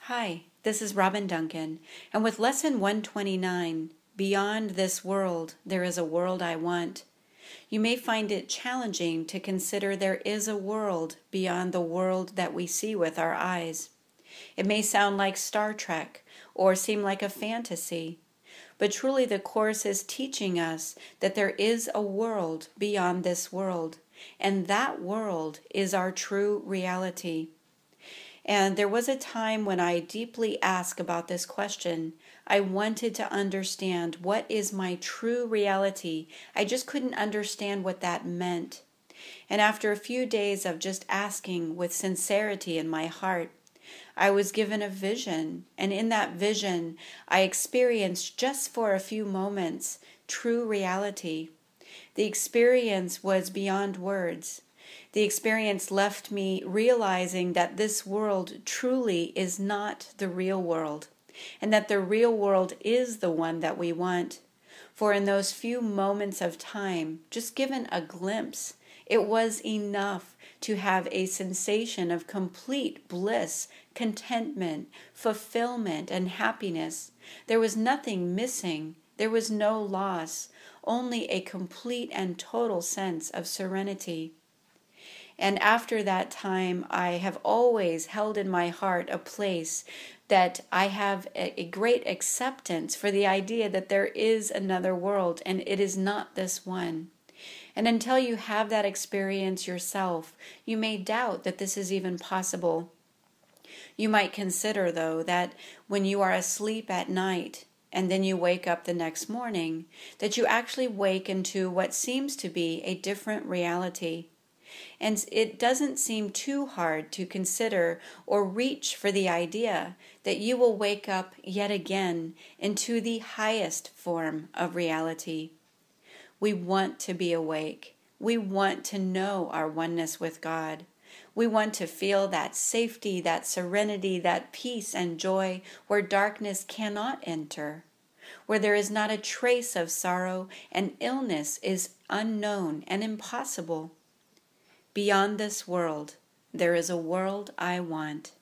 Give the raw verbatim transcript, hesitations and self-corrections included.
Hi, this is Robin Duncan, and with Lesson one twenty-nine, Beyond This World, There is a World I Want, you may find it challenging to consider there is a world beyond the world that we see with our eyes. It may sound like Star Trek or seem like a fantasy, but truly the Course is teaching us that there is a world beyond this world, and that world is our true reality. And there was a time when I deeply asked about this question. I wanted to understand what is my true reality. I just couldn't understand what that meant. And after a few days of just asking with sincerity in my heart, I was given a vision. And in that vision, I experienced just for a few moments true reality. The experience was beyond words. The experience left me realizing that this world truly is not the real world, and that the real world is the one that we want. For in those few moments of time, just given a glimpse, it was enough to have a sensation of complete bliss, contentment, fulfillment, and happiness. There was nothing missing. There was no loss, only a complete and total sense of serenity. And after that time, I have always held in my heart a place that I have a great acceptance for the idea that there is another world and it is not this one. And until you have that experience yourself, you may doubt that this is even possible. You might consider, though, that when you are asleep at night and then you wake up the next morning, that you actually wake into what seems to be a different reality. And it doesn't seem too hard to consider or reach for the idea that you will wake up yet again into the highest form of reality. We want to be awake. We want to know our oneness with God. We want to feel that safety, that serenity, that peace and joy where darkness cannot enter, where there is not a trace of sorrow and illness is unknown and impossible. Beyond this world, there is a world I want.